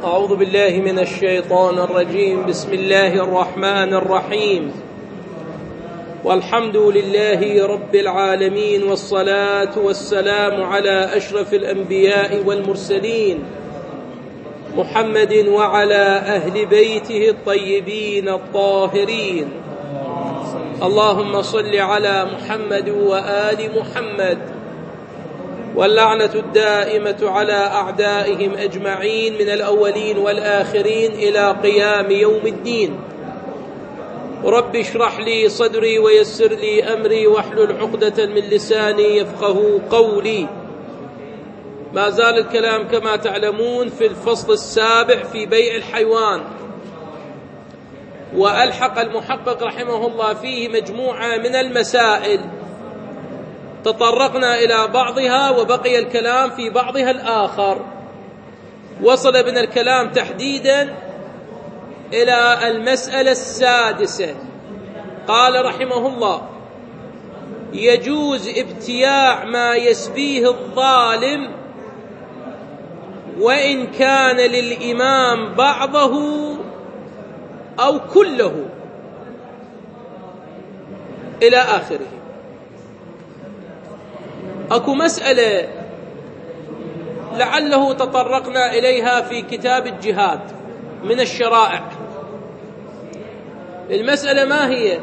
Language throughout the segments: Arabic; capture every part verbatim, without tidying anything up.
أعوذ بالله من الشيطان الرجيم. بسم الله الرحمن الرحيم. والحمد لله رب العالمين، والصلاة والسلام على أشرف الأنبياء والمرسلين محمد وعلى أهل بيته الطيبين الطاهرين. اللهم صل على محمد وآل محمد، واللعنة الدائمة على أعدائهم أجمعين من الأولين والآخرين إلى قيام يوم الدين. رب اشرح لي صدري ويسر لي أمري واحلل عقدة من لساني يفقه قولي. ما زال الكلام كما تعلمون في الفصل السابع في بيع الحيوان، وألحق المحقق رحمه الله فيه مجموعة من المسائل تطرقنا إلى بعضها وبقي الكلام في بعضها الآخر. وصل بنا الكلام تحديدا إلى المسألة السادسة. قال رحمه الله: يجوز ابتياع ما يسبيه الظالم وإن كان للإمام بعضه أو كله، إلى آخره. أكو مسألة لعله تطرقنا إليها في كتاب الجهاد من الشرائع. المسألة ما هي؟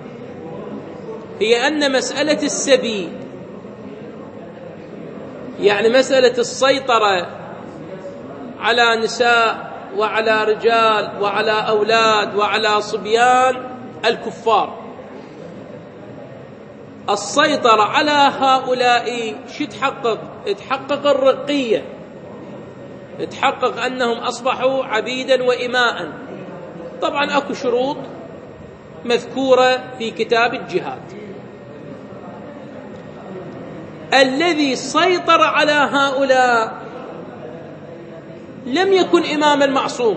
هي أن مسألة السبي، يعني مسألة السيطرة على نساء وعلى رجال وعلى أولاد وعلى صبيان الكفار، السيطرة على هؤلاء شو تحقق؟ تحقق الرقية، تحقق أنهم أصبحوا عبيدا وإماء. طبعا أكو شروط مذكورة في كتاب الجهاد. الذي سيطر على هؤلاء لم يكن إماما معصوم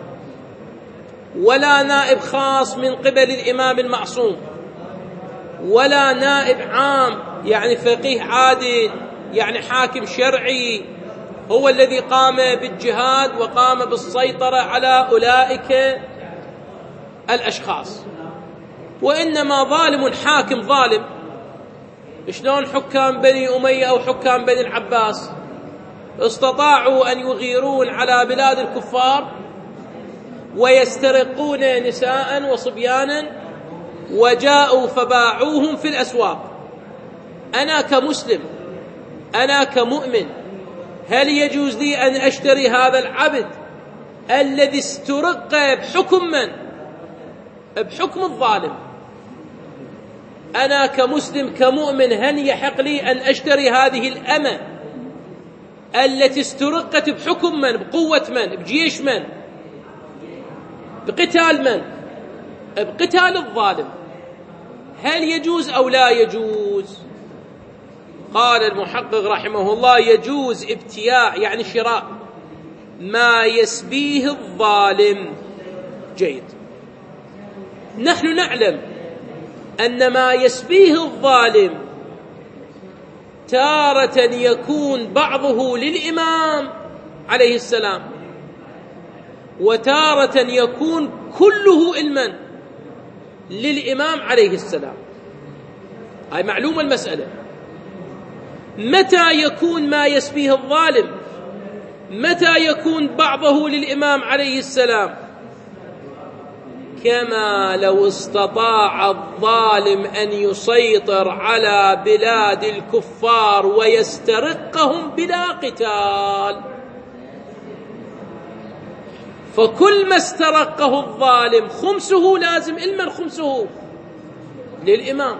ولا نائب خاص من قبل الإمام المعصوم ولا نائب عام، يعني فقيه عادل، يعني حاكم شرعي هو الذي قام بالجهاد وقام بالسيطرة على أولئك الأشخاص، وإنما ظالم حاكم ظالم. شلون حكام بني أمية أو حكام بني العباس استطاعوا أن يغيرون على بلاد الكفار ويسترقون نساء وصبيانا وجاءوا فباعوهم في الأسواق. أنا كمسلم، أنا كمؤمن، هل يجوز لي أن أشتري هذا العبد الذي استرق بحكم من؟ بحكم الظالم. أنا كمسلم كمؤمن هل يحق لي أن أشتري هذه الأمة التي استرقت بحكم من؟ بقوة من؟ بجيش من؟ بقتال من؟ بقتال الظالم. هل يجوز أو لا يجوز؟ قال المحقق رحمه الله: يجوز ابتياع، يعني شراء ما يسبيه الظالم. جيد. نحن نعلم أن ما يسبيه الظالم تارة يكون بعضه للإمام عليه السلام، وتارة يكون كله إلما للإمام عليه السلام. هاي معلومة المسألة. متى يكون ما يسبيه الظالم؟ متى يكون بعضه للإمام عليه السلام؟ كما لو استطاع الظالم أن يسيطر على بلاد الكفار ويسترقهم بلا قتال، فكل ما استرقه الظالم خمسه لازم إلما خمسه للإمام.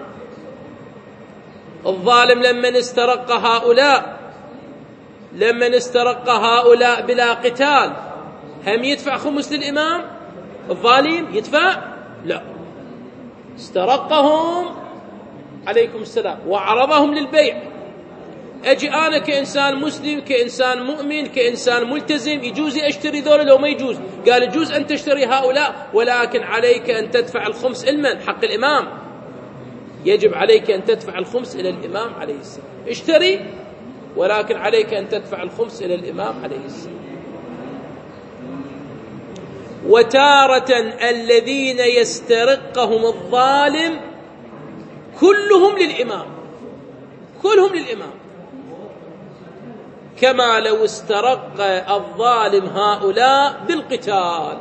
الظالم لمن استرق هؤلاء لمن استرق هؤلاء بلا قتال هم يدفع خمس للإمام؟ الظالم يدفع؟ لا. استرقهم عليكم السلام وعرضهم للبيع. أجي أنا كإنسان مسلم، كإنسان مؤمن، كإنسان ملتزم، يجوز أشتري ذولا لو ما يجوز؟ قال يجوز أن تشتري هؤلاء، ولكن عليك أن تدفع الخمس إلما حق الإمام. يجب عليك أن تدفع الخمس إلى الإمام عليه السلام. اشتري ولكن عليك أن تدفع الخمس إلى الإمام عليه السلام. وتارة الذين يسترقهم الظالم كلهم للإمام، كلهم للإمام، كما لو استرق الظالم هؤلاء بالقتال،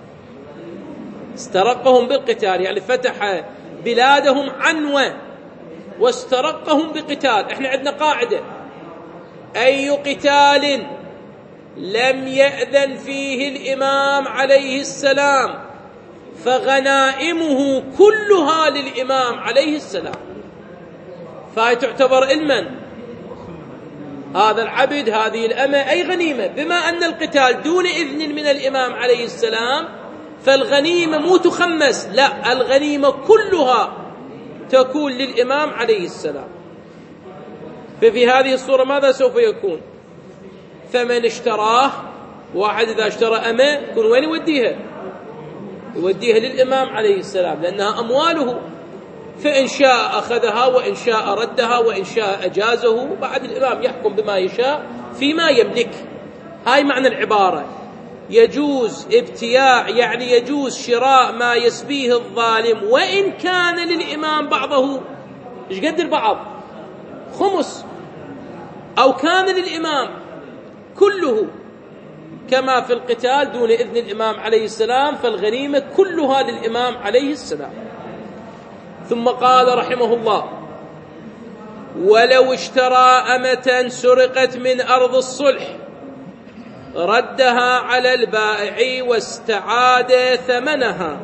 استرقهم بالقتال يعني فتح بلادهم عنوة واسترقهم بقتال. احنا عندنا قاعدة: أي قتال لم يأذن فيه الإمام عليه السلام فغنائمه كلها للإمام عليه السلام. فهي تعتبر المن هذا العبد، هذه الأمة، أي غنيمة. بما أن القتال دون إذن من الإمام عليه السلام فالغنيمة مو تخمس، لا، الغنيمة كلها تكون للإمام عليه السلام. ففي هذه الصورة ماذا سوف يكون؟ فمن اشتراه، واحد إذا اشترى أمة يكون وين يوديها؟ يوديها للإمام عليه السلام لأنها أمواله، فإن شاء أخذها وإن شاء ردها وإن شاء أجازه، بعد الإمام يحكم بما يشاء فيما يملك. هاي معنى العبارة. يجوز ابتياع يعني يجوز شراء ما يسبيه الظالم وإن كان للإمام بعضه، إيش قد البعض؟ خمس، أو كان للإمام كله، كما في القتال دون إذن الإمام عليه السلام فالغنيمة كلها للإمام عليه السلام. ثم قال رحمه الله: ولو اشترى أمة سرقت من أرض الصلح ردها على البائع واستعاد ثمنها.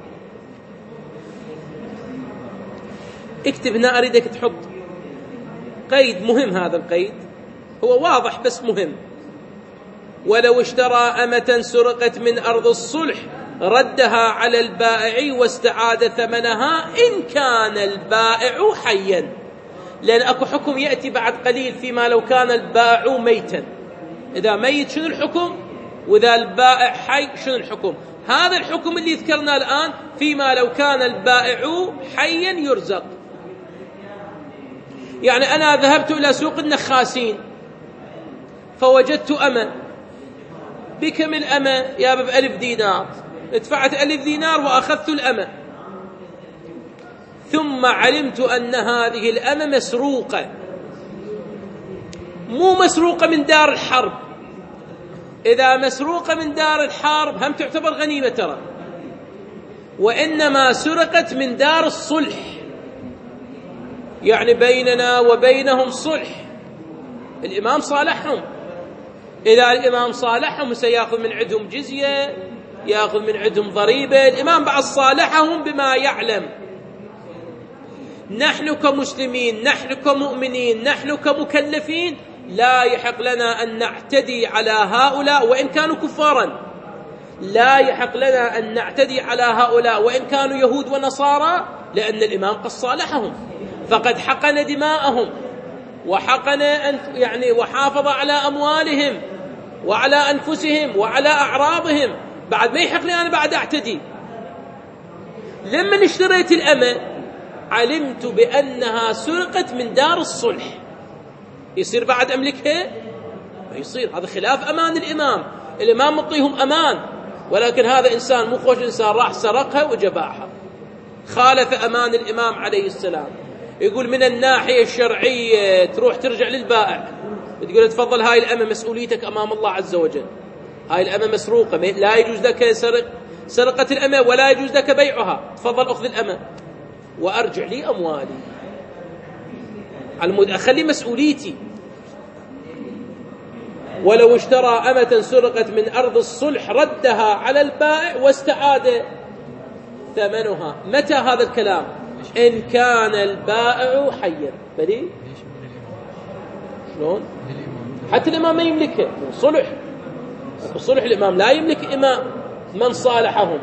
اكتب هنا، أريدك تحط قيد مهم، هذا القيد هو واضح بس مهم: ولو اشترى أمة سرقت من أرض الصلح ردها على البائع واستعاد ثمنها إن كان البائع حيا. لأن أكو حكم يأتي بعد قليل فيما لو كان البائع ميتا. إذا ميت شنو الحكم؟ وإذا البائع حي شنو الحكم؟ هذا الحكم اللي ذكرنا الآن فيما لو كان البائع حيا يرزق. يعني أنا ذهبت إلى سوق النخاسين فوجدت أمة. بكم الأمة؟ يا بألف دينار. ادفعت ألف دينار وأخذت الأمة، ثم علمت أن هذه الأمة مسروقة، مو مسروقة من دار الحرب. إذا مسروقة من دار الحرب هم تعتبر غنيمة ترى، وإنما سرقت من دار الصلح، يعني بيننا وبينهم صلح، الإمام صالحهم. إذا الإمام صالحهم سيأخذ من عندهم جزية، يأخذ من عندهم ضريبة، الإمام بعد صالحهم بما يعلم. نحن كمسلمين، نحن كمؤمنين، نحن كمكلفين لا يحق لنا أن نعتدي على هؤلاء وإن كانوا كفارا، لا يحق لنا أن نعتدي على هؤلاء وإن كانوا يهود ونصارى، لأن الإمام قد صالحهم فقد حقن دماءهم وحقن يعني وحافظ على أموالهم وعلى أنفسهم وعلى أعراضهم. بعد ما يحق لي أنا بعد أعتدي. لما اشتريت الأمة علمت بأنها سرقت من دار الصلح، يصير بعد أملكها؟ ما يصير، هذا خلاف أمان الإمام. الإمام مطيهم أمان، ولكن هذا إنسان مو خوش إنسان راح سرقها وجباعها، خالف أمان الإمام عليه السلام. يقول من الناحية الشرعية تروح ترجع للبائع تقول تفضل هاي الأمة مسؤوليتك أمام الله عز وجل، هاي الأمة مسروقة، لا يجوز لك سرق سرقة الأمة ولا يجوز لك بيعها، تفضل أخذ الأمة وأرجع لي أموالي، على مود أخلي مسؤوليتي. ولو اشترى أمة سرقت من أرض الصلح ردها على البائع واستعاد ثمنها. متى هذا الكلام؟ إن كان البائع حيا. بلي شلون؟ حتى الإمام ما يملكه، صلح الصلح الإمام لا يملك إمام من صالحهم.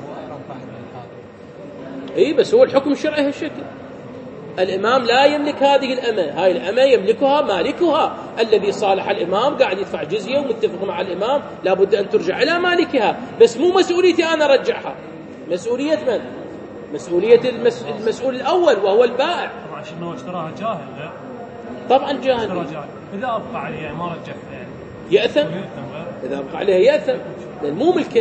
إيه بس هو الحكم الشرعي هالشكل، الإمام لا يملك هذه الأمة، هاي الأمة يملكها مالكها الذي صالح الإمام، قاعد يدفع جزية ومتفق مع الإمام، لابد أن ترجع إلى مالكها، بس مو مسؤوليتي أنا أرجعها، مسؤولية من؟ مسؤولية المس... المسؤول الأول وهو البائع. طبعا شنو اشتراها جاهل؟ لا طبعا جاهل. اشتراها جاهل، إذا أبقى عليه يعني ما رجعها يعني يأثم؟ إذا بقى عليها يأثم لأن مو ملكه.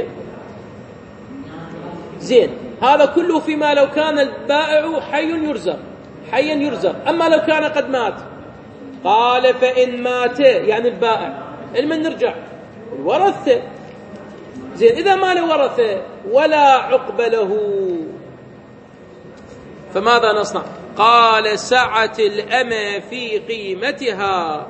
زين، هذا كله فيما لو كان البائع حي يرزق، حيا يرزق. أما لو كان قد مات، قال فإن مات يعني البائع، لمن نرجع؟ الورثة. زين، إذا ما له ورثة ولا عقب له فماذا نصنع؟ قال سعت الأمة في قيمتها.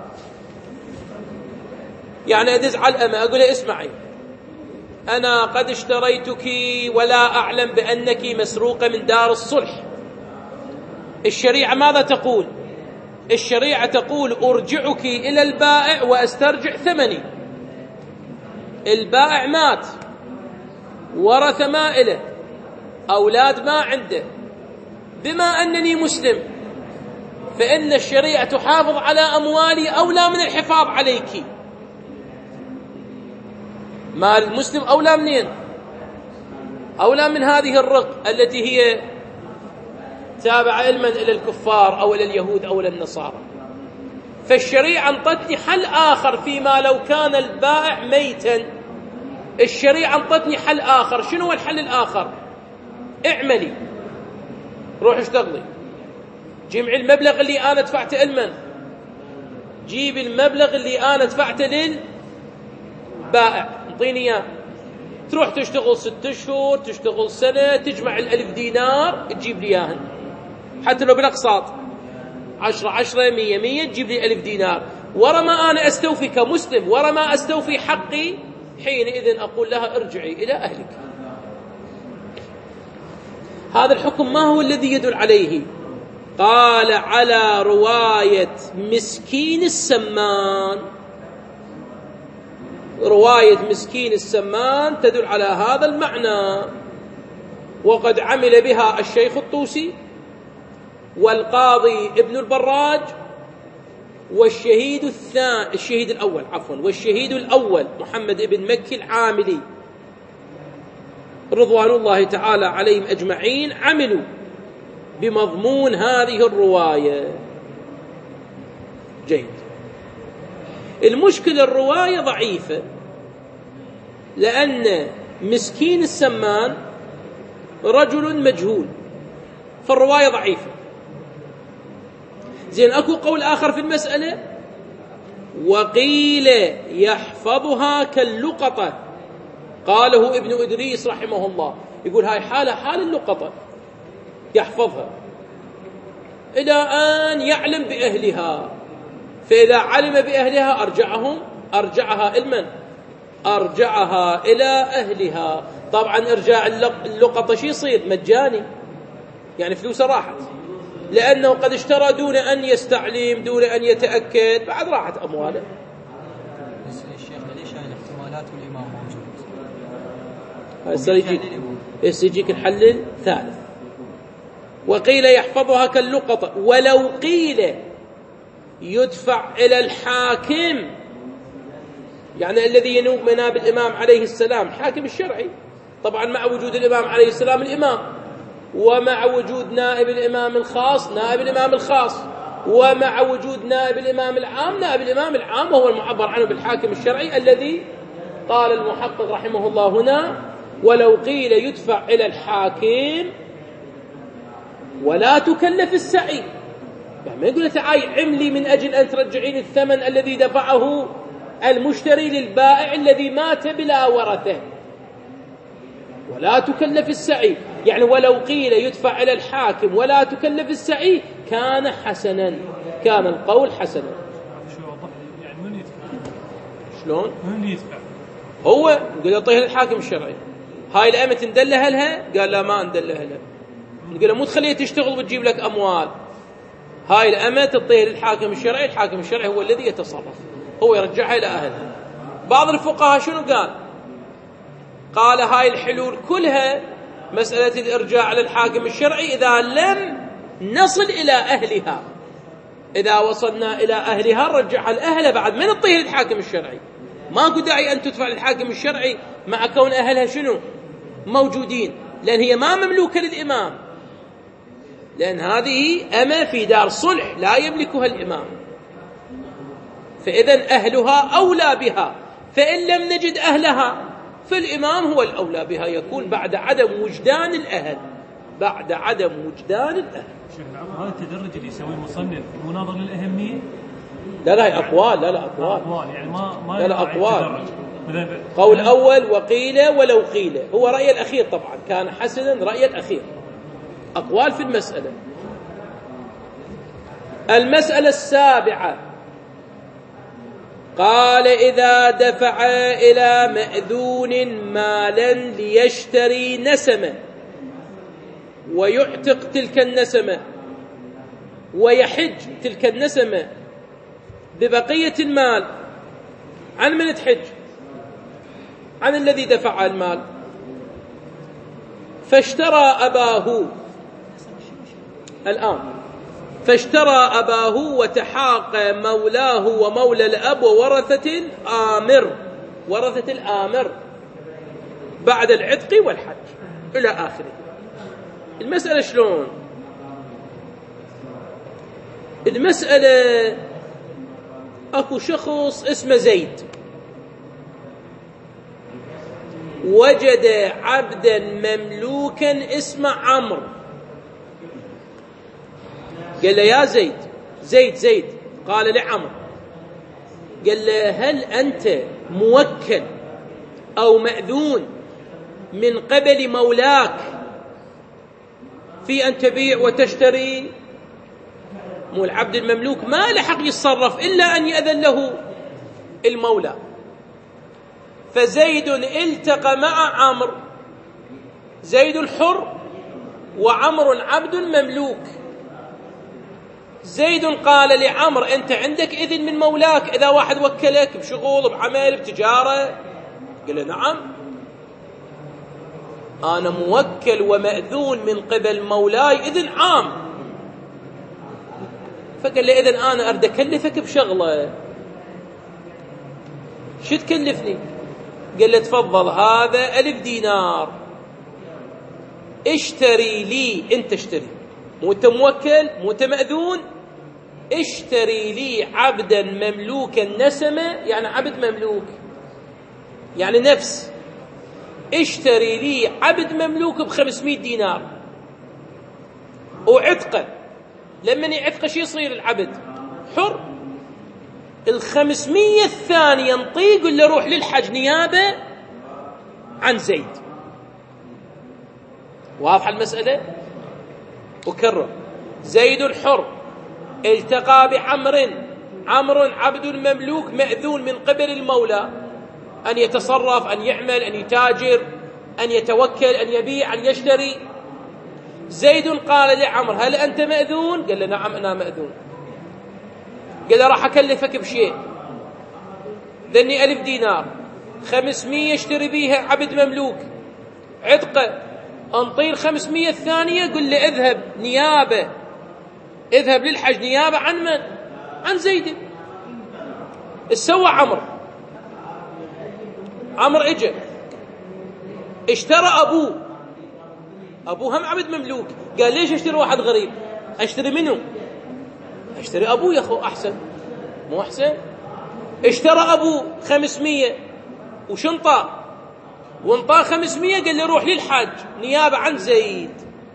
يعني أدز على الأمة أقول له اسمعي، أنا قد اشتريتك ولا أعلم بأنك مسروقة من دار الصلح. الشريعة ماذا تقول؟ الشريعة تقول أرجعك إلى البائع وأسترجع ثمني. البائع مات، ورث ما إله، أولاد ما عنده، بما أنني مسلم فإن الشريعة تحافظ على أموالي أولى من الحفاظ عليك. مال المسلم أولى منين؟ أولى من هذه الرق التي هي تابعة علما إلى الكفار أو إلى اليهود أو إلى النصارى. فالشريعة انطتني حل آخر فيما لو كان البائع ميتا. الشريعة انطتني حل آخر. شنو هو الحل الآخر؟ اعملي، روح اشتغلي، جمعي المبلغ اللي أنا دفعته لمن؟ جيب المبلغ اللي أنا دفعته للبائع، انطيني إياه. تروح تشتغل ست أشهر، تشتغل سنة، تجمع الألف دينار تجيب لي إياهن، حتى لو بالأقساط، عشرة عشرة مية مية تجيب لي ألف دينار. ورا ما أنا أستوفي كمسلم، ورا ما أستوفي حقي، حينئذ أقول لها ارجعي إلى أهلك. هذا الحكم ما هو الذي يدل عليه؟ قال على رواية مسكين السمان. رواية مسكين السمان تدل على هذا المعنى، وقد عمل بها الشيخ الطوسي والقاضي ابن البراج والشهيد الثاني الشهيد الأول عفوا والشهيد الأول محمد ابن مكي العاملي رضوان الله تعالى عليهم أجمعين، عملوا بمضمون هذه الرواية. جيد. المشكلة الرواية ضعيفة، لأن مسكين السمان رجل مجهول، فالرواية ضعيفة. زين، أكو قول آخر في المسألة، وقيل يحفظها كاللقطة، قاله ابن إدريس رحمه الله، يقول هاي حالة حال اللقطة، يحفظها إلى أن يعلم بأهلها، فإذا علم بأهلها أرجعهم أرجعها إلمن؟ أرجعها إلى أهلها. طبعا إرجاع اللقطة شي يصير؟ مجاني، يعني فلوسه راحت، لأنه قد اشترى دون أن يستعلم، دون أن يتأكد، بعد راحت أمواله. بس الشيخ ليش هاي الاحتمالات والإمام موجود؟ هسه يجيك هسه يجيك الحل الثالث. وقيل يحفظها كاللقطة، ولو قيل يدفع إلى الحاكم، يعني الذي ينوب مناب الإمام عليه السلام، حاكم الشرعي، طبعا مع وجود الإمام عليه السلام الإمام، ومع وجود نائب الإمام الخاص نائب الإمام الخاص، ومع وجود نائب الإمام العام نائب الإمام العام، وهو المعبر عنه بالحاكم الشرعي، الذي قال المحقق رحمه الله هنا ولو قيل يدفع إلى الحاكم ولا تكلف السعي. يعني ما يقول تعالي عملي من أجل أن ترجعين الثمن الذي دفعه المشتري للبائع الذي مات بلا ورثة، ولا تكلف السعي. يعني ولو قيل يدفع إلى الحاكم ولا تكلف السعي كان حسنا، كان القول حسنا. يعني من يدفع؟ شلون؟ من يدفع؟ هو يقول يعطيها للحاكم الشرعي. هاي الأمة تندلها لها؟ قال لا ما ندلها لها. نقول له مو تخليها تشتغل وتجيب لك أموال، هاي الأمة تعطيها للحاكم الشرعي، الحاكم الشرعي هو الذي يتصرف، هو يرجعها إلى أهلها. بعض الفقهاء شنو قال؟ قال هاي الحلول كلها مسألة الإرجاع على الحاكم الشرعي إذا لم نصل إلى أهلها، إذا وصلنا إلى أهلها نرجعها لأهلها، بعد ما نعطيها للحاكم الشرعي. ماكو داعي أن تدفع للحاكم الشرعي مع كون أهلها شنو؟ موجودين، لأن هي ما مملوكة للإمام، لأن هذه أمة في دار صلح لا يملكها الإمام، فإذن أهلها أولى بها. فإن لم نجد أهلها فالإمام هو الأولى بها، يكون بعد عدم وجدان الأهل، بعد عدم وجدان الأهل. شيخ العمر، هذا التدرج اللي يسويه المصنف مناظر للأهمية؟ لا لا أقوال، لا لا أقوال، أقوال يعني ما ما لا لا أقوال. التدرج. قول أول وقيل ولو قيل، هو رأي الأخير طبعا، كان حسنا رأي الأخير. أقوال في المسألة. المسألة السابعة، قال إذا دفع إلى مأذون مالا ليشتري نسمة ويعتق تلك النسمة ويحج تلك النسمة ببقية المال، عن من تحج؟ عن الذي دفع المال. فاشترى أباه الآن فاشترى أباه وتحاق مولاه ومولى الأب وورثة الآمر، ورثة الآمر بعد العتق والحج إلى آخره. المسألة شلون؟ المسألة أكو شخص اسمه زيد وجد عبدا مملوكا اسمه عمرو، قال له يا زيد، زيد زيد قال لعمرو، قال له هل أنت موكل أو مأذون من قبل مولاك في أن تبيع وتشتري؟ مو العبد المملوك ما لحق يتصرف إلا أن يأذن له المولى. فزيد التقى مع عمرو، زيد حر وعمر عبد مملوك. زيد قال لعمرو أنت عندك إذن من مولاك إذا واحد وكلك بشغل بعمل بتجارة؟ قال له نعم، أنا موكل ومأذون من قبل مولاي إذن عام. فقال له إذن أنا أريد أكلفك بشغلة، شو تكلفني؟ قال له تفضل هذا ألف دينار اشتري لي، أنت اشتري، مو أنت موكل مو أنت مأذون، اشتري لي عبدا مملوكا نسمة، يعني عبد مملوك يعني نفس، اشتري لي عبد مملوك بخمسمائة دينار وعتقه. لما يعتقه شو يصير العبد؟ حر. الخمسمية الثانية نطيق ولا روح للحج نيابة عن زيد. واضحة المسألة؟ أكرر، زيد حر التقى بعمر، عمر عبد مملوك مأذون من قبل المولى أن يتصرف، أن يعمل، أن يتاجر، أن يتوكل، أن يبيع، أن يشتري. زيد قال لعمر هل أنت مأذون؟ قال له نعم أنا مأذون. قال له راح أكلفك بشيء، ذني ألف دينار خمسمية اشتري بيها عبد مملوك عتقه، انطير خمسمية الثانية قل له اذهب نيابة، اذهب للحج نيابة عن من؟ عن زيد. السوى عمرو، عمرو اجى اشترى أبوه، أبوه هم عبد مملوك، قال ليش اشتري واحد غريب؟ اشتري منه؟ اشتري أبوه يا أخو أحسن، مو أحسن؟ اشترى أبوه خمسمية وشنطة وانطاه خمسمية، قال له روح للحج نيابة عن زيد.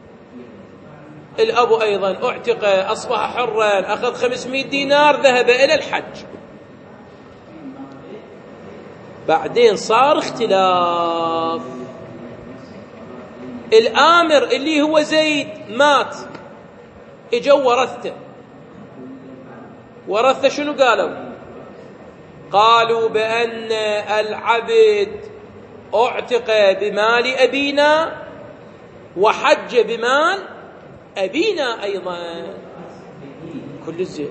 الأب أيضا اعتق أصبح حرا، أخذ خمسمائة دينار ذهب إلى الحج. بعدين صار اختلاف، الآمر اللي هو زيد مات، اجوا ورثته، ورثته شنو قالوا؟ قالوا بأن العبد اعتق بمال أبينا وحج بمال أبينا أيضا، كل الزين.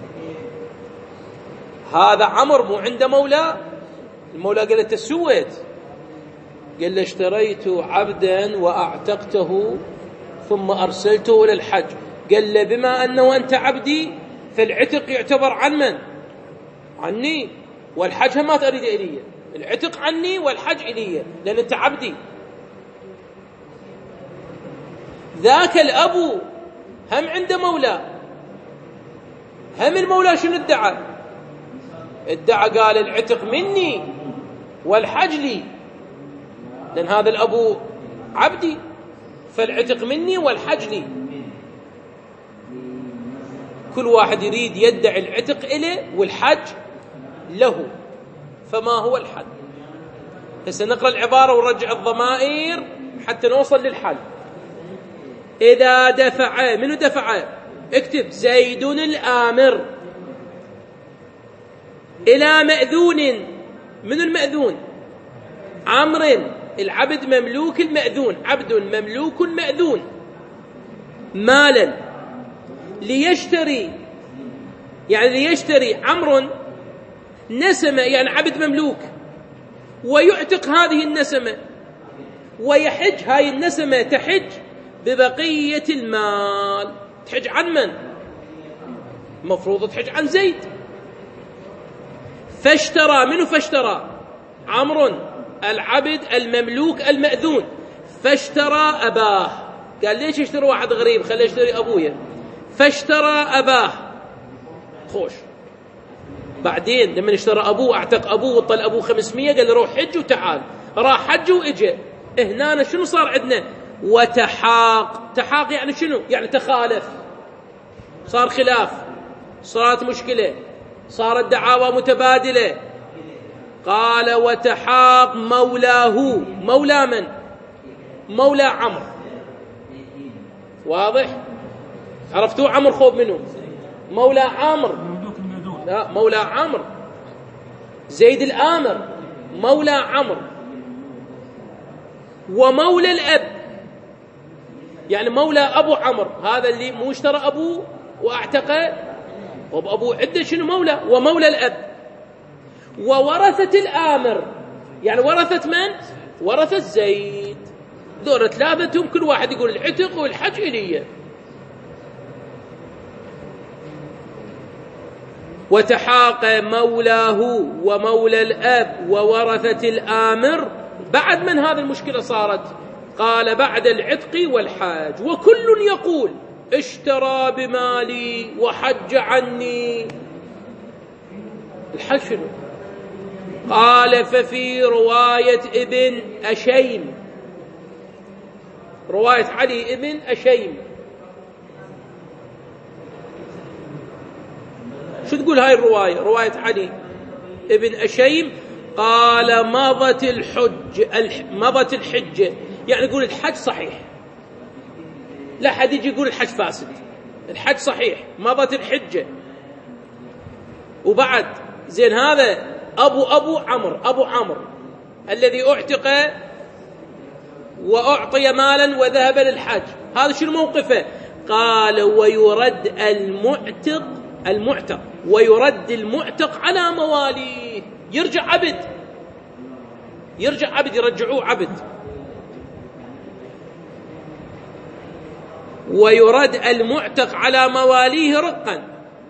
هذا عمر مو عنده مولى، المولى قال له تسويت، قال له اشتريت عبدا وأعتقته ثم أرسلته إلى الحج. قال له بما أنه أنت عبدي فالعتق يعتبر عن من؟ عني، والحج ما تريد إلي، العتق عني والحج إلي لأن أنت عبدي. ذاك الأبو هم عنده مولى، هم المولى شنو ادعى؟ ادعى قال العتق مني والحج لي، لأن هذا الأبو عبدي، فالعتق مني والحج لي. كل واحد يريد يدعي العتق إليه والحج له، فما هو الحل؟ هسه نقرأ العبارة ونرجع الضمائر حتى نوصل للحل. إذا دفع، منو دفع؟ اكتب زيد الآمر إلى مأذون. من المأذون؟ عمرو، العبد مملوك المأذون، عبد مملوك مأذون، مالا ليشتري، يعني ليشتري عمرو نسمة، يعني عبد مملوك، ويعتق هذه النسمة، ويحج هاي النسمة تحج ببقية المال. تحج عن من؟ مفروض تحج عن زيد. فاشترى، منه فاشترى؟ عمرو العبد المملوك المأذون، فاشترى أباه. قال ليش اشتري واحد غريب، خليه يشتري أبويا. فاشترى أباه، خوش. بعدين لما اشترى أبوه اعتق أبوه وطل أبوه خمسمية، قال له روح حج وتعال. راح حج وإجا. هنا شنو صار عندنا؟ وتحاق. تحاق يعني شنو؟ يعني تخالف، صار خلاف، صارت مشكلة، صارت دعاوى متبادلة. قال وتحاق مولاه. مولى من؟ مولى عمرو. واضح؟ عرفتوا عمرو خوف منه؟ مولى عمرو، لا مولى عمرو. زيد الآمر مولى عمرو. ومولى الأب يعني مولى أبو عمرو، هذا اللي مو اشترى أبوه واعتقه، وأبوه عدة شنو مولى. ومولى الأب. وورثة الآمر يعني ورثة من؟ ورثة زيد. دورة ثلاثتهم كل واحد يقول العتق والحج إلي. وتحاق مولاه ومولى الأب وورثة الآمر. بعد من هذه المشكلة صارت؟ قال بعد العتق والحاج. وكل يقول اشترى بمالي وحج عني. الحج شنو؟ قال ففي رواية ابن أشيم، رواية علي ابن أشيم، شو تقول هاي الرواية؟ رواية علي ابن أشيم قال مضت الحج مضت الحجة، يعني يقول الحج صحيح، لا حد يجي يقول الحج فاسد، الحج صحيح، مضت الحجة. وبعد زين هذا أبو أبو عمرو، أبو عمرو الذي اعتق وأعطي مالا وذهب للحج، هذا شنو موقفه؟ قال ويرد المعتق المعتق ويرد المعتق على مواليه. يرجع عبد، يرجع عبد، يرجعوه عبد. ويرد المعتق على مواليه رقا.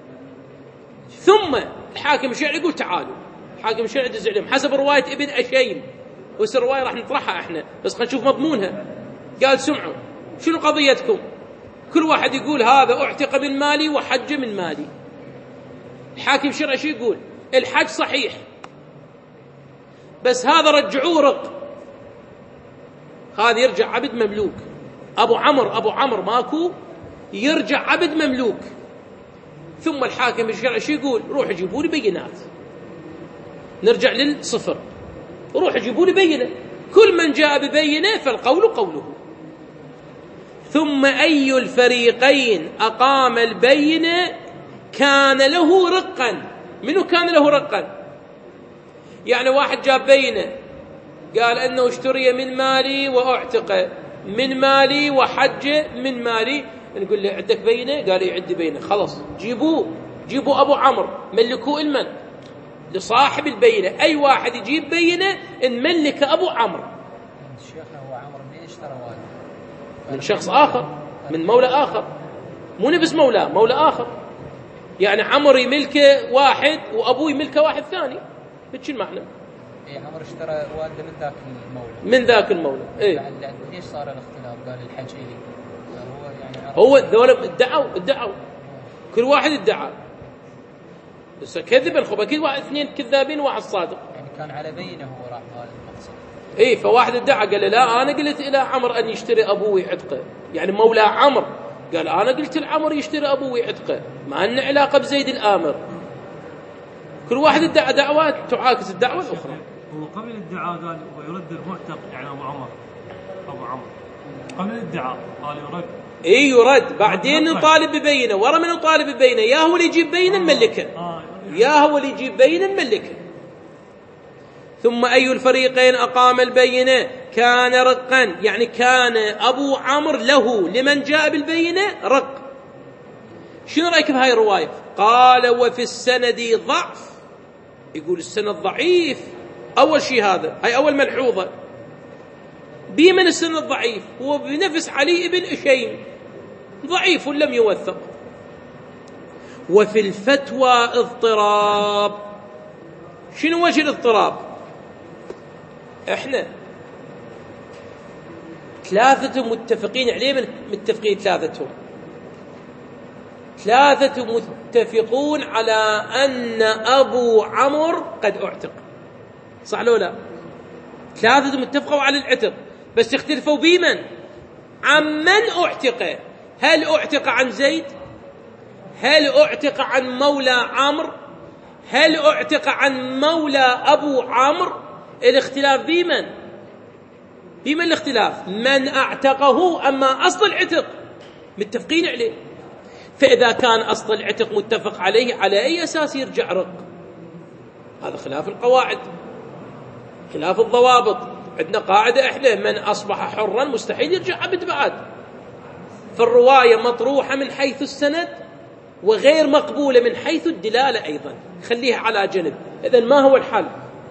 ثم الحاكم الشرعي يقول تعالوا، الحاكم الشرعي يدز عليهم حسب رواية ابن أشيم، وهسه الرواية راح نطرحها احنا بس خلينا نشوف مضمونها. قال سمعوا شنو قضيتكم؟ كل واحد يقول هذا اعتق من مالي وحج من مالي. الحاكم الشرعي شو يقول؟ الحج صحيح بس هذا رجعوه رق، هذا يرجع عبد مملوك. أبو عمرو أبو عمرو ماكو، يرجع عبد مملوك. ثم الحاكم الشرعي شو يقول؟ روح جيبوا لي بينات، نرجع للصفر، روح جيبوا لي بينة، كل من جاء ببينة فالقول قوله. ثم أي الفريقين أقام البينة كان له رقا. منو كان له رقا؟ يعني واحد جاب بينة قال أنه اشتري من مالي وأعتق من مالي وحج من مالي، نقول له عندك بينة؟ قال لي عندي بينة. خلاص جيبوه، جيبوا أبو عمرو ملكوه المن لصاحب البينة. أي واحد يجيب بينة نملك أبو عمرو. شيخنا هو عمرو منين اشترى والده؟ من شخص آخر، من مولى آخر، مو نفس مولاه، مولى آخر. يعني عمرو يملكه واحد وأبوه يملكه واحد ثاني، بتش المعنى؟ إيه عمرو اشترى والده من ذاك المولى، من ذاك المولى. إيه ليش صار الاختلاف؟ قال الحج إلي. هو يعني هو ذولا ادعوا ادعوا كل واحد ادعى، بس كذبا خب اكيد واحد اثنين كذابين وواحد صادق. يعني كان على بينه هو راح هذا المقصد. اي فواحد ادعى قال لا انا قلت الى عمر ان يشتري ابوه عتقه، يعني مولى عمر قال انا قلت لعمر يشتري ابوه عتقه، ما لنا علاقه بزيد الامر. كل واحد ادعى دعوات تعاكس الدعوه الاخرى. هو قبل الادعاء قال ويرد المعتق، يعني ابو عمر ابو عمر قبل الادعاء قال يرد. اي يرد، بعدين نطالب ببينه، ورا من نطالب ببينه يا هو اللي يجيب بينه نملكه، آه. يا هو اللي يجيب بينه نملكه. ثم أي الفريقين أقام البينة كان رقا، يعني كان أبو عمرو له لمن جاء بالبينة رق. شنو رأيك بهاي الرواية؟ قال وفي السند ضعف، يقول السند ضعيف. أول شيء هذا، هاي أول ملحوظة، بمن السند ضعيف؟ هو بنفس علي بن أشيم ضعيف لم يوثق. وفي الفتوى اضطراب. شنو وجه الاضطراب؟ احنا ثلاثة متفقين عليه، من متفقين ثلاثتهم ثلاثة متفقون على أن أبو عمرو قد اعتق، صح لو لا؟ ثلاثة متفقوا على العتق، بس اختلفوا بمن؟ عن من اعتق. هل اعتق عن زيد؟ هل اعتق عن مولى عمرو؟ هل اعتق عن مولى أبو عمرو؟ الاختلاف بمن؟ بمن الاختلاف؟ من اعتقه، أما أصل العتق متفقين عليه. فإذا كان أصل العتق متفق عليه، على أي أساس يرجع رق؟ هذا خلاف القواعد، خلاف الضوابط. عندنا قاعدة احنا من أصبح حرا مستحيل يرجع عبد بعد. فالرواية مطروحة من حيث السند وغير مقبولة من حيث الدلالة أيضا، خليها على جنب. إذن ما هو الحل؟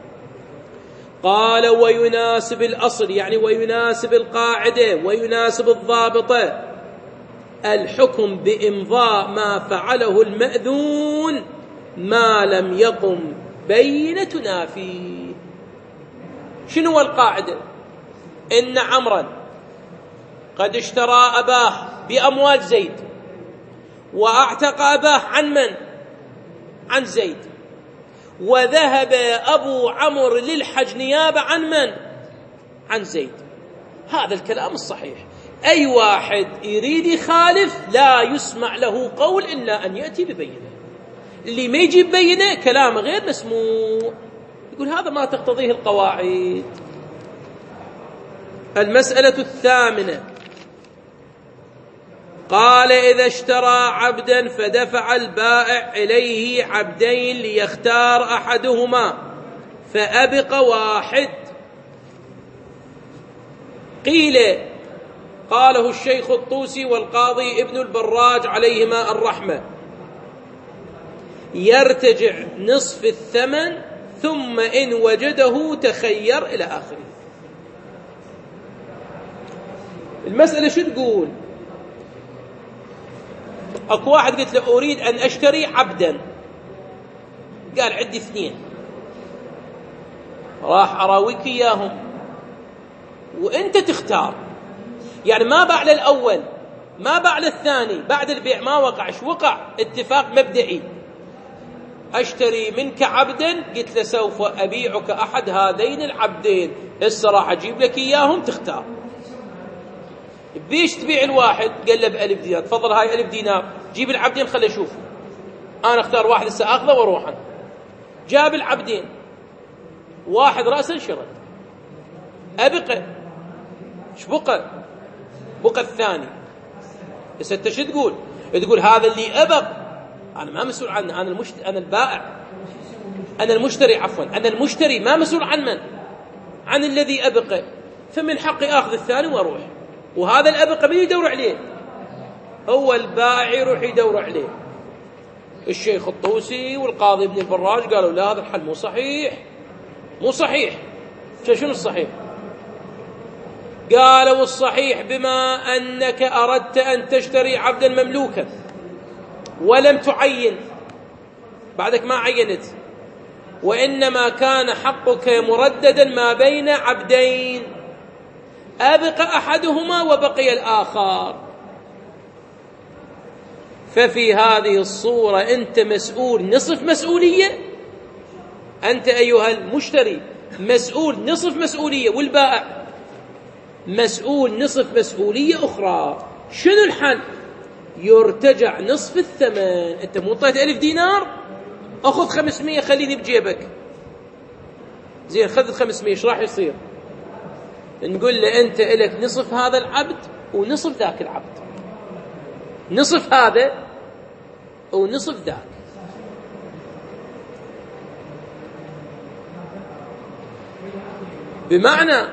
قال ويناسب الأصل، يعني ويناسب القاعدة ويناسب الضابطة، الحكم بإمضاء ما فعله المأذون ما لم يقم بينة تنافيه. شنو القاعدة؟ إن عمرا قد اشترى أباه بأموال زيد وأعتق أباه عن من؟ عن زيد، وذهب أبو عمرو للحج نيابة عن من؟ عن زيد. هذا الكلام الصحيح. أي واحد يريد يخالف لا يسمع له قول إلا أن يأتي ببينة. اللي ما يجيب بينة كلام غير مسموع، يقول هذا ما تقتضيه القواعد. المسألة الثامنة، قال إذا اشترى عبدا فدفع البائع إليه عبدين ليختار أحدهما فأبق واحد. قيل قاله الشيخ الطوسي والقاضي ابن البراج عليهما الرحمة، يرتجع نصف الثمن ثم إن وجده تخير إلى آخره. المسألة شو تقول؟ أكو واحد قلت له أريد أن أشتري عبدا، قال عندي اثنين، راح أراويك إياهم وأنت تختار. يعني ما باع للأول ما باع للثاني، بعد البيع ما وقع. شو وقع؟ اتفاق مبدئي، أشتري منك عبدا، قلت له سوف أبيعك أحد هذين العبدين، هسه راح أجيب لك إياهم تختار. بيش تبيع الواحد؟ قال له بألف دينار. تفضل هاي ألف دينار، جيب العبدين خلي أشوف، أنا أختار واحد هسه أخذه وأروحا. جاب العبدين، واحد رأسا شرد، أبقى ايش بقى؟ بقى الثاني. بس انت شو تقول؟ تقول هذا اللي أبق أنا ما مسؤول عنه، أنا المشتري، أنا البائع، أنا المشتري، عفوا أنا المشتري، ما مسؤول عن من؟ عن الذي أبقى، فمن حقي أخذ الثاني وأروح. وهذا الأبقى من يدور عليه؟ هو البائع يروح يدور عليه. الشيخ الطوسي والقاضي ابن البراج قالوا لا، هذا الحل مو صحيح، مو صحيح. شنو الصحيح؟ قالوا الصحيح بما أنك أردت أن تشتري عبدا مملوكا ولم تعين، بعدك ما عينت، وإنما كان حقك مرددا ما بين عبدين، أبقى أحدهما وبقي الآخر. ففي هذه الصورة أنت مسؤول نصف مسؤولية، أنت أيها المشتري مسؤول نصف مسؤولية، والبائع مسؤول نصف مسؤولية أخرى. شنو الحل؟ يرتجع نصف الثمن. أنت مو طيت ألف دينار، أخذ خمسمية خليني بجيبك. زين، خذ الخمسمية، إيش راح يصير؟ نقول له أنت إلك نصف هذا العبد ونصف ذاك العبد، نصف هذا ونصف ذاك. بمعنى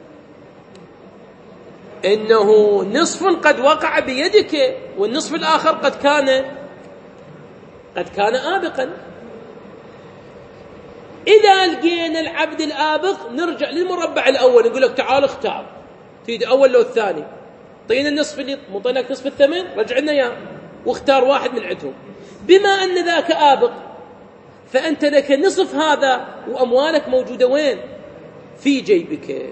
إنه نصف قد وقع بيدك والنصف الآخر قد كان قد كان آبقا. إذا لقينا العبد الآبق نرجع للمربع الأول، نقول لك تعال اختار، تريد أول لو الثاني، طينا النصف اللي مطيناك نصف الثمن، رجع لنا إياه واختار واحد من عندهم. بما أن ذاك آبق فأنت لك نصف هذا، وأموالك موجودة وين؟ في جيبك.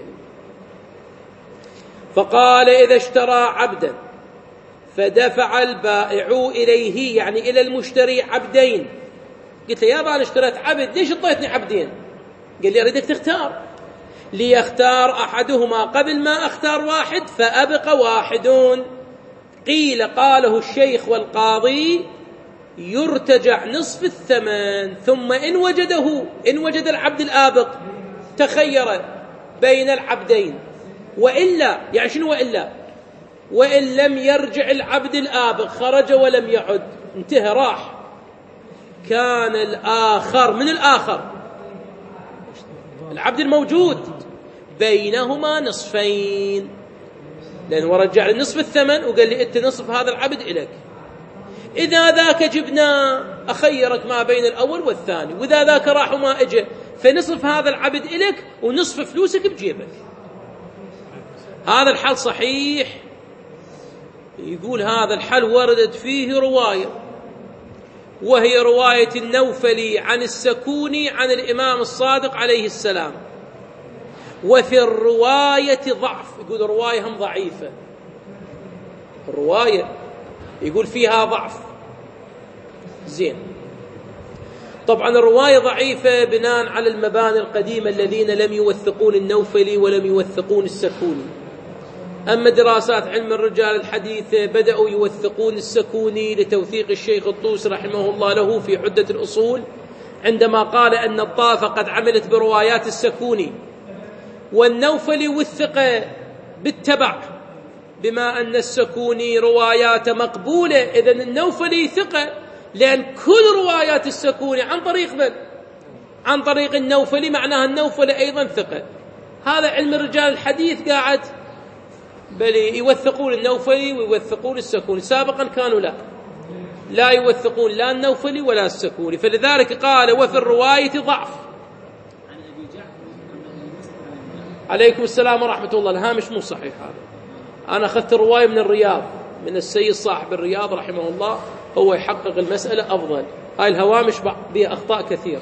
فقال إذا اشترى عبدا فدفع البائع إليه، يعني إلى المشتري، عبدين. قلت له يا أبا أنا اشتريت عبد، ليش اعطيتني عبدين؟ قال لي أريدك تختار. ليختار أحدهما قبل ما أختار واحد، فأبق واحد. قيل قاله الشيخ والقاضي يرتجع نصف الثمن، ثم إن وجده إن وجد العبد الآبق تخير بين العبدين، وإلا يعني شنو وإلا؟ وإن لم يرجع العبد الآبق، خرج ولم يعد، انتهى راح، كان الآخر من الآخر العبد الموجود بينهما نصفين، لأنه رجع لنصف الثمن وقال لي أنت نصف هذا العبد إليك. إذا ذاك جبناه أخيرك ما بين الأول والثاني، وإذا ذاك راح وما إجا فنصف هذا العبد إليك ونصف فلوسك بجيبك. هذا الحل صحيح. يقول هذا الحل وردت فيه رواية، وهي رواية النوفلي عن السكوني عن الإمام الصادق عليه السلام. وفي الرواية ضعف، يقول رواية هم ضعيفة، الرواية يقول فيها ضعف. زين، طبعا الرواية ضعيفة بناء على المباني القديمة الذين لم يوثقون النوفلي ولم يوثقون السكوني. أما دراسات علم الرجال الحديثة بدأوا يوثقون السكوني لتوثيق الشيخ الطوسي رحمه الله له في عدة الأصول، عندما قال أن الطائفة قد عملت بروايات السكوني، والنوفلي وثق بالتبع، بما أن السكوني روايات مقبولة، إذن النوفلي ثقة، لأن كل روايات السكوني عن طريق من؟ عن طريق النوفلي، معناها النوفلي أيضا ثقة. هذا علم الرجال الحديث قاعد بل يوثقون النوفلي ويوثقون السكوني. سابقا كانوا لا لا يوثقون لا النوفلي ولا السكوني، فلذلك قال وفي الرواية ضعف. عليكم السلام ورحمة الله. الهامش مو صحيح هذا، أنا أخذت الرواية من الرياض من السيد صاحب الرياض رحمه الله، هو يحقق المسألة أفضل. هاي الهوامش بها أخطاء كثيرة.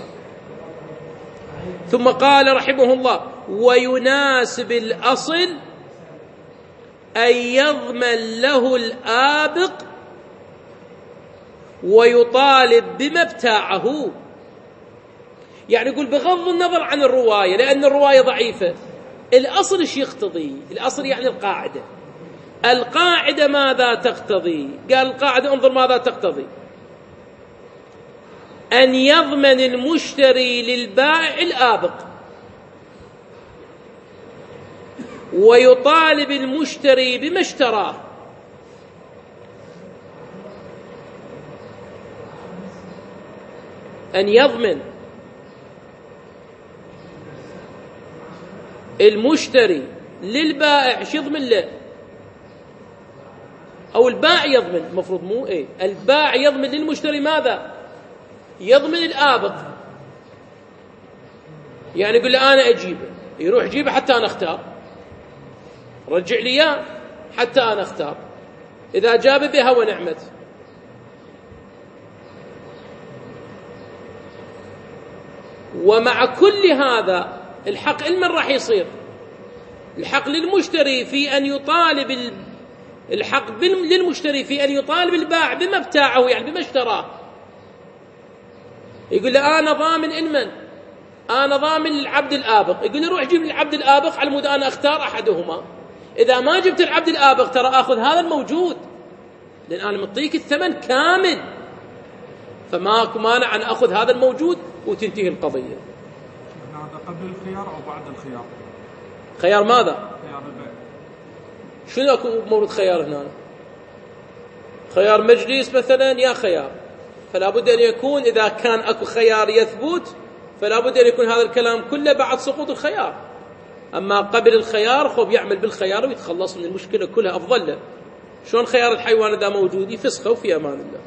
ثم قال رحمه الله ويناسب الأصل أن يضمن له الآبق ويطالب بما ابتاعه. يعني يقول بغض النظر عن الرواية، لأن الرواية ضعيفة، الأصل ايش يقتضي؟ الأصل يعني القاعدة. القاعدة ماذا تقتضي؟ قال القاعدة انظر ماذا تقتضي: أن يضمن المشتري للبائع الآبق، ويطالب المشتري بما اشتراه. أن يضمن المشتري للبائع، شو يضمن له؟ أو البائع يضمن، المفروض مو إيه، البائع يضمن للمشتري ماذا؟ يضمن الآبق. يعني يقول له أنا أجيبه، يروح يجيبه حتى أنا أختار، رجع لي إياه حتى أنا أختار، إذا جاب بها ونعمت. ومع كل هذا الحق لمن راح يصير؟ الحق للمشتري في أن يطالب الحق للمشتري في أن يطالب البائع بما ابتاعه، يعني بما اشتراه. يقول له أنا ضامن إنمن أنا ضامن للعبد الآبق، يقول لي روح جيب العبد الآبق على مود أنا أختار أحدهما. إذا ما جبت العبد الآبق ترى آخذ هذا الموجود، لأن أنا مطيك الثمن كامل، فماكو مانع أن أخذ هذا الموجود وتنتهي القضية. هذا قبل الخيار أو بعد الخيار؟ خيار ماذا؟ خيار البيع. شنو أكو مورد خيار هنا؟ خيار مجلس مثلا يا خيار، فلا بد أن يكون إذا كان أكو خيار يثبت فلا بد أن يكون هذا الكلام كله بعد سقوط الخيار. أما قبل الخيار خب يعمل بالخيار ويتخلص من المشكلة كلها أفضل له. شلون خيار الحيوان إذا موجود يفسخه وفي أمان الله.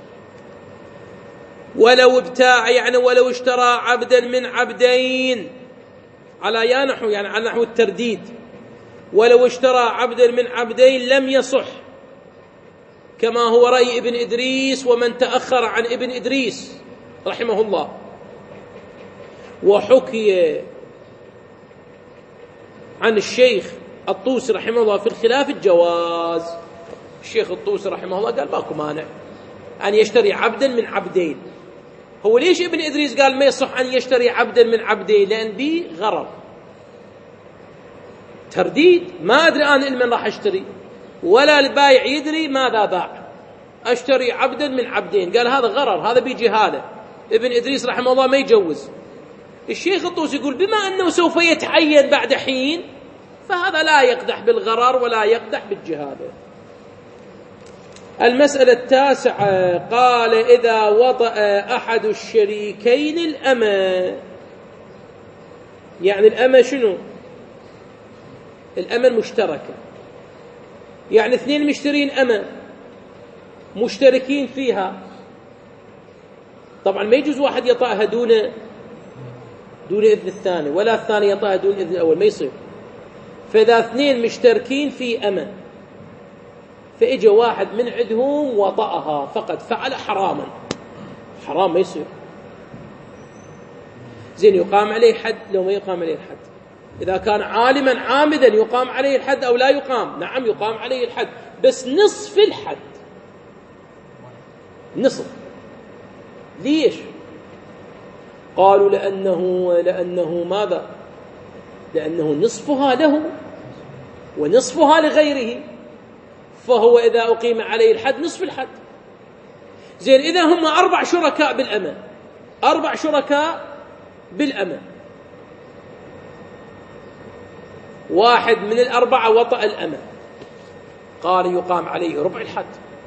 ولو ابتاع يعني ولو اشترى عبدا من عبدين على يا نحو يعني على نحو الترديد، ولو اشترى عبدا من عبدين لم يصح، كما هو رأي ابن إدريس ومن تأخر عن ابن إدريس رحمه الله. وحكي عن الشيخ الطوسي رحمه الله في الخلاف الجواز. الشيخ الطوسي رحمه الله قال ماكو مانع أن يشتري عبدا من عبدين. هو ليش ابن إدريس قال ما يصح أن يشتري عبدا من عبدين؟ لأن بي غرر ترديد، ما أدري أنا من راح أشتري ولا البايع يدري ماذا باع، أشتري عبدا من عبدين، قال هذا غرر، هذا بيجي هذا. ابن إدريس رحمه الله ما يجوز. الشيخ الطوسي يقول بما أنه سوف يتعين بعد حين فهذا لا يقدح بالغرر ولا يقدح بالجهالة. المسألة التاسعة قال إذا وطأ أحد الشريكين الأمة، يعني الأمة شنو؟ الأمة المشتركة، يعني اثنين مشترين أمة مشتركين فيها، طبعا ما يجوز واحد يطأها دون دون إذن الثاني ولا الثاني يطأها دون إذن الأول، ما يصير. فإذا اثنين مشتركين في أمة فإجى واحد من عندهم وطأها فقد فعل حراما، حرام ما يصير. زين يقام عليه حد لو ما يقام عليه الحد؟ إذا كان عالما عامدا يقام عليه الحد أو لا يقام؟ نعم يقام عليه الحد، بس نصف الحد، نصف. ليش؟ قالوا لأنه لأنه ماذا؟ لأنه نصفها له ونصفها لغيره، فهو إذا أقيم عليه الحد نصف الحد. زين إذا هم أربع شركاء بالأمة، أربع شركاء بالأمة، واحد من الأربعة وطأ الأمة، قال يقام عليه ربع الحد،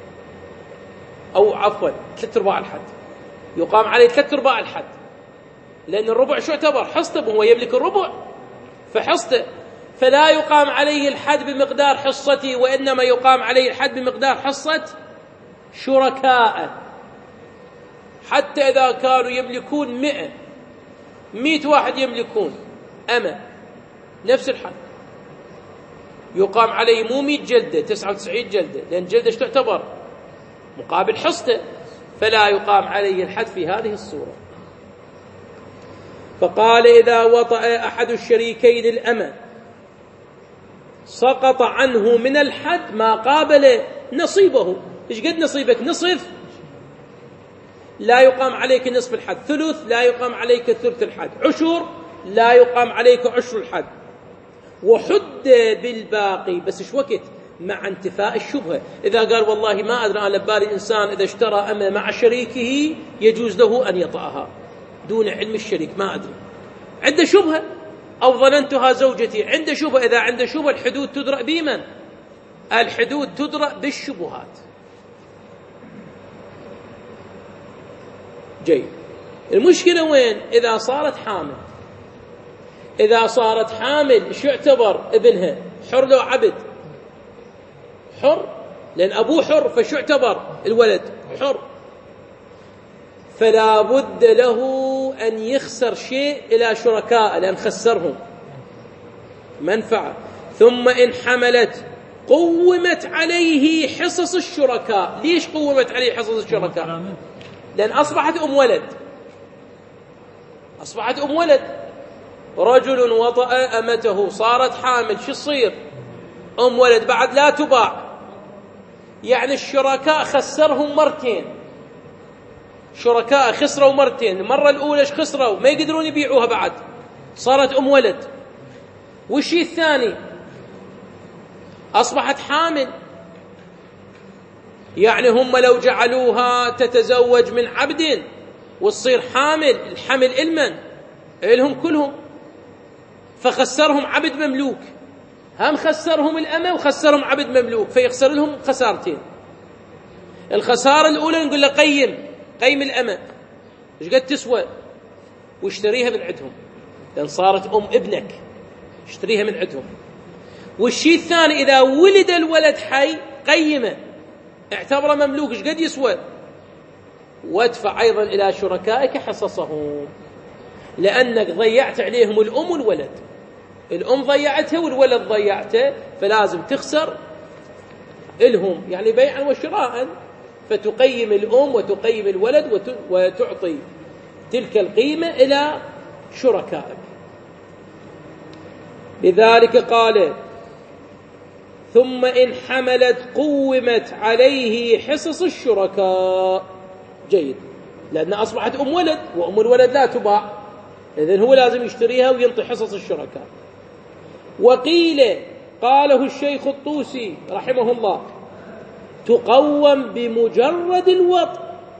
أو عفوا ثلاث أرباع الحد، يقام عليه ثلاث أرباع الحد، لأن الربع شو اعتبر؟ حصته، وهو يملك الربع فحصته، فلا يقام عليه الحد بمقدار حصته، وإنما يقام عليه الحد بمقدار حصة شركاء. حتى إذا كانوا يملكون مئة مئة واحد يملكون أمة نفس الحد، يقام عليه مو مئة جلدة، تسعة وتسعين جلدة، لأن جلدة تعتبر مقابل حصته، فلا يقام عليه الحد في هذه الصورة. فقال إذا وطأ أحد الشريكين الأمة سقط عنه من الحد ما قابل نصيبه. إيش قد نصيبك؟ نصف، لا يقام عليك نصف الحد. ثلث، لا يقام عليك ثلث الحد. عشر، لا يقام عليك عشر الحد. وحد بالباقي، بس ايش وقت؟ مع انتفاء الشبهة. إذا قال والله ما أدري أنا ببالي إنسان إذا اشترى أمة مع شريكه يجوز له أن يطأها دون علم الشريك، ما أدري، عنده شبهة، أو ظننتها زوجتي، عنده شبهة. إذا عنده شبهة الحدود تدرأ بمن؟ الحدود تدرأ بالشبهات. جيد. المشكلة وين؟ إذا صارت حامل. إذا صارت حامل شو يعتبر ابنها؟ حر لو عبد؟ حر، لأن أبوه حر، فشو يعتبر الولد؟ حر. فلا بد له أن يخسر شيء إلى شركاء، لأن خسرهم منفعة. ثم إن حملت قومت عليه حصص الشركاء. ليش قومت عليه حصص الشركاء؟ لأن أصبحت أم ولد، أصبحت أم ولد. رجل وطأ أمته صارت حامل، شو يصير؟ أم ولد، بعد لا تباع. يعني الشركاء خسرهم مرتين، شركاء خسروا مرتين. المرة الأولى ايش خسروا؟ ما يقدرون يبيعوها بعد، صارت أم ولد. والشيء الثاني أصبحت حامل، يعني هم لو جعلوها تتزوج من عبد وتصير حامل، الحمل إلمن إلهم كلهم، فخسرهم عبد مملوك، هم خسرهم الأمة وخسرهم عبد مملوك، فيخسر لهم خسارتين. الخسارة الأولى نقول له قيم قيم الأمة إيش قد تسوى واشتريها من عندهم، لأن صارت أم ابنك اشتريها من عندهم. والشيء الثاني إذا ولد الولد حي قيمه اعتبره مملوك ايش قد يسوى، وادفع أيضا إلى شركائك حصصهم، لأنك ضيعت عليهم الأم والولد، الأم ضيعتها والولد ضيعته، فلازم تخسر إلهم، يعني بيعا وشراء، فتقيم الأم وتقيم الولد وتعطي تلك القيمة إلى شركائك. لذلك قال ثم إن حملت قومت عليه حصص الشركاء. جيد، لأن أصبحت أم ولد، وأم الولد لا تباع، إذن هو لازم يشتريها وينطي حصص الشركاء. وقيل قاله الشيخ الطوسي رحمه الله تقوم بمجرد الوطء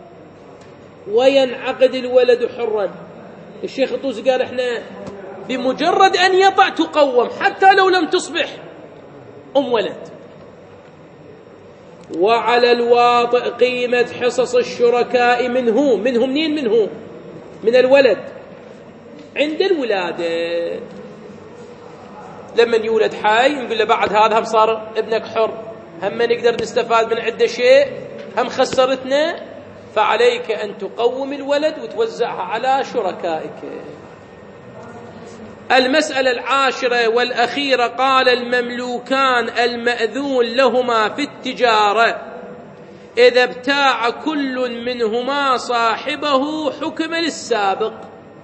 وينعقد الولد حرا. الشيخ الطوسي قال احنا بمجرد أن يطع تقوم حتى لو لم تصبح أم ولد. وعلى الواطئ قيمة حصص الشركاء منه منه منين منه من الولد عند الولادة. لما يولد حي نقول له بعد هذا هم صار ابنك حر، هم نقدر نستفاد من عدة شيء، هم خسرتنا، فعليك أن تقوم الولد وتوزعها على شركائك. المسألة العاشرة والأخيرة قال المملوكان المأذون لهما في التجارة إذا ابتاع كل منهما صاحبه حكم للسابق.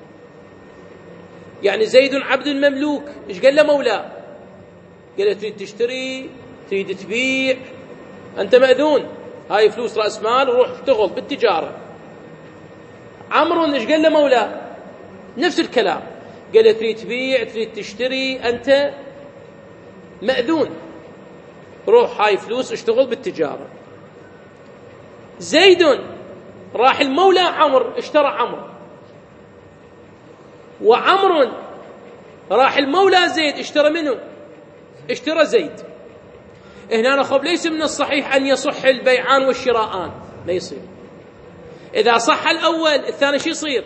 يعني زيد عبد المملوك إيش قال له مولاه؟ قال له تريد تشتري، تريد تبيع، أنت مأذون، هاي فلوس رأس مال وروح اشتغل بالتجارة. عمرو إيش قال له مولاه؟ نفس الكلام، قال له تريد تبيع، تريد تشتري، أنت مأذون، روح هاي فلوس اشتغل بالتجارة. زيد راح المولى عمرو اشترى عمرو، وعمرو راح المولى زيد اشترى منه اشترى زيد. هنا نخب ليس من الصحيح أن يصح البيعان والشراءان، لا يصير. إذا صح الأول الثاني شو يصير؟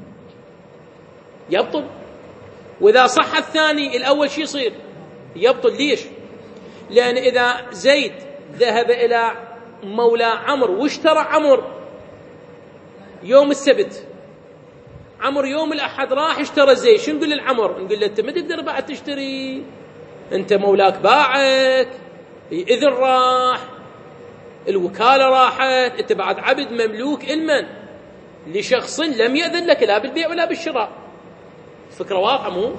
يبطل. وإذا صح الثاني الأول شو يصير؟ يبطل. ليش؟ لأن إذا زيد ذهب إلى مولى عمرو واشترى عمرو يوم السبت، عمرو يوم الأحد راح اشترى زيد، شو نقول للعمر؟ نقول له أنت ما تقدر بعد تشتري، أنت مولاك باعك، إذن راح، الوكالة راحت، أنت بعد عبد مملوك إلمن لشخص لم يأذن لك لا بالبيع ولا بالشراء. فكرة واضحة مو؟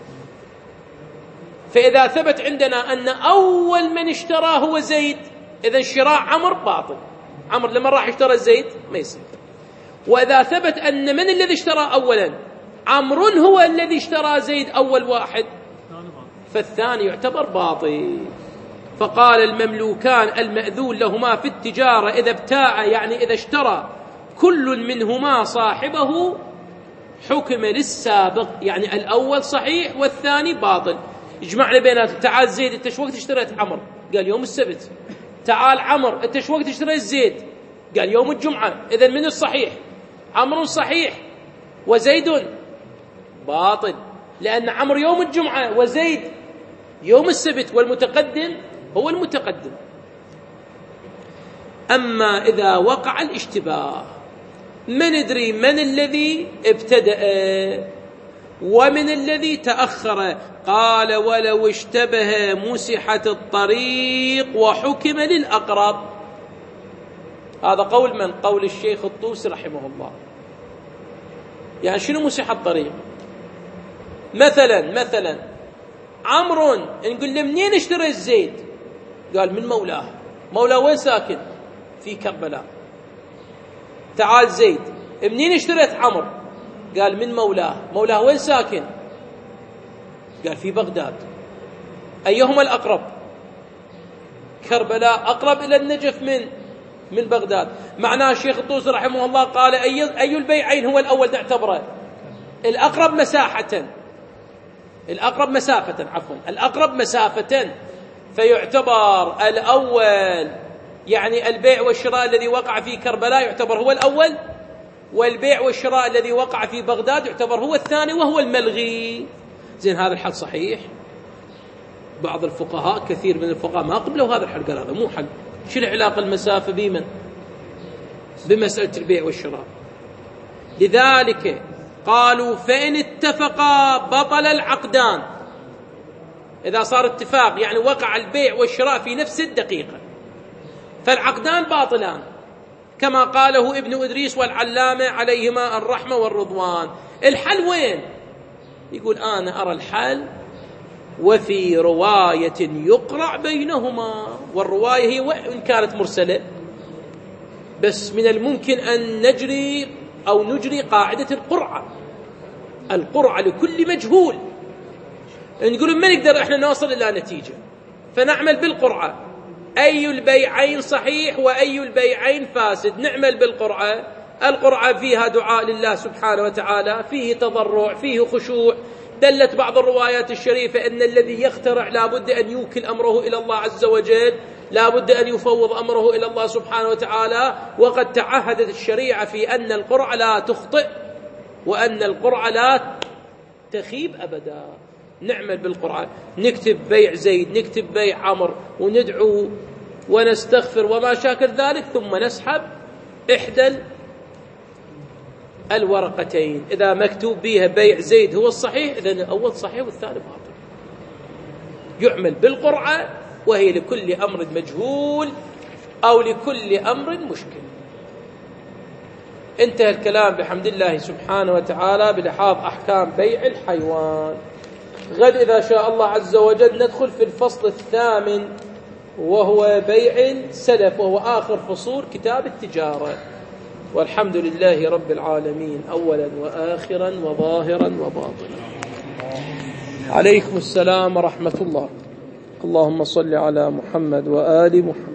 فإذا ثبت عندنا أن أول من اشترى هو زيد، إذن شراء عمرو باطل، عمرو لما راح اشترى زيد ما يصير. وإذا ثبت أن من الذي اشترى أولا؟ عمرو هو الذي اشترى زيد أول واحد، فالثاني يعتبر باطل. فقال المملوكان المأذون لهما في التجارة إذا ابتاع، يعني إذا اشترى كل منهما صاحبه حكم للسابق، يعني الأول صحيح والثاني باطل. يجمعنا بيناتهم. تعال زيد أنت شو وقت اشتريت عمرو؟ قال يوم السبت. تعال عمرو أنت شو وقت اشتريت زيد؟ قال يوم الجمعة. إذن من الصحيح؟ عمرو صحيح وزيد باطل، لأن عمرو يوم الجمعة وزيد يوم السبت، والمتقدم هو المتقدم. أما إذا وقع الاشتباه ما ندري من الذي ابتدأ ومن الذي تأخر. قال ولو اشتبه مسحت الطريق وحكم للأقرب. هذا قول من؟ قول الشيخ الطوسي رحمه الله. يعني شنو مسح الطريق؟ مثلا مثلا عمرو نقول له منين اشترى الزيد؟ قال من مولاه. مولاه وين ساكن؟ في كربلاء. تعال زيد منين اشتريت عمرو؟ قال من مولاه. مولاه وين ساكن؟ قال في بغداد. أيهما الأقرب؟ كربلاء أقرب إلى النجف من من بغداد. معناه الشيخ الطوسي رحمه الله قال أي أي البيعين هو الأول نعتبره؟ الأقرب مساحة، الأقرب مسافة عفوا الأقرب مسافة، فيعتبر الأول يعني البيع والشراء الذي وقع في كربلاء يعتبر هو الأول، والبيع والشراء الذي وقع في بغداد يعتبر هو الثاني وهو الملغي. زين هذا الحل صحيح؟ بعض الفقهاء كثير من الفقهاء ما قبلوا هذا الحل، قال هذا مو حل. شو العلاقة المسافة بمن؟ بمسألة البيع والشراء. لذلك قالوا فإن اتفقا بطل العقدان. إذا صار اتفاق يعني وقع البيع والشراء في نفس الدقيقة فالعقدان باطلان، كما قاله ابن إدريس والعلامة عليهما الرحمة والرضوان. الحل وين؟ يقول أنا أرى الحل وفي رواية يقرع بينهما، والرواية هي وإن كانت مرسلة بس من الممكن أن نجري أو نجري قاعدة القرعة، القرعة لكل مجهول. نقول ما نقدر إحنا نوصل إلى نتيجة فنعمل بالقرعة، أي البيعين صحيح وأي البيعين فاسد، نعمل بالقرعة. القرعة فيها دعاء لله سبحانه وتعالى، فيه تضرع، فيه خشوع. دلت بعض الروايات الشريفة أن الذي يخترع لا بد أن يوكل أمره إلى الله عز وجل، لا بد أن يفوض أمره إلى الله سبحانه وتعالى. وقد تعهدت الشريعة في أن القرعة لا تخطئ وأن القرعة لا تخيب أبدا. نعمل بالقرعة، نكتب بيع زيد، نكتب بيع عمر، وندعو ونستغفر وما شاكل ذلك، ثم نسحب إحدى الورقتين. إذا مكتوب بها بيع زيد هو الصحيح إذن الأول صحيح والثاني باطل. يعمل بالقرعة وهي لكل أمر مجهول أو لكل أمر مشكل. انتهى الكلام بحمد الله سبحانه وتعالى بلحاظ أحكام بيع الحيوان. غد إذا شاء الله عز وجل ندخل في الفصل الثامن وهو بيع سلف، وهو آخر فصول كتاب التجارة. والحمد لله رب العالمين أولا وآخرا وظاهرا وباطنا. عليكم السلام ورحمة الله. اللهم صل على محمد وآل محمد.